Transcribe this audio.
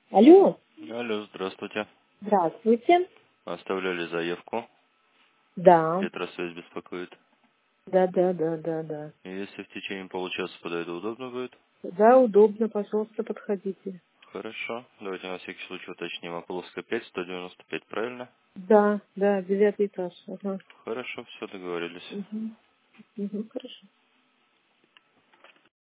Алло, Алло, здравствуйте. здравствуйте. Оставляли заявку. Да, Петросвязь беспокоит. да. И если в течение получаса подойду, удобно будет? Да, удобно, пожалуйста, подходите. Хорошо. Давайте на всякий случай уточним. Ополовская 5, 195, правильно? Да, 9 этаж. Ага. Хорошо, все договорились. Угу. Хорошо.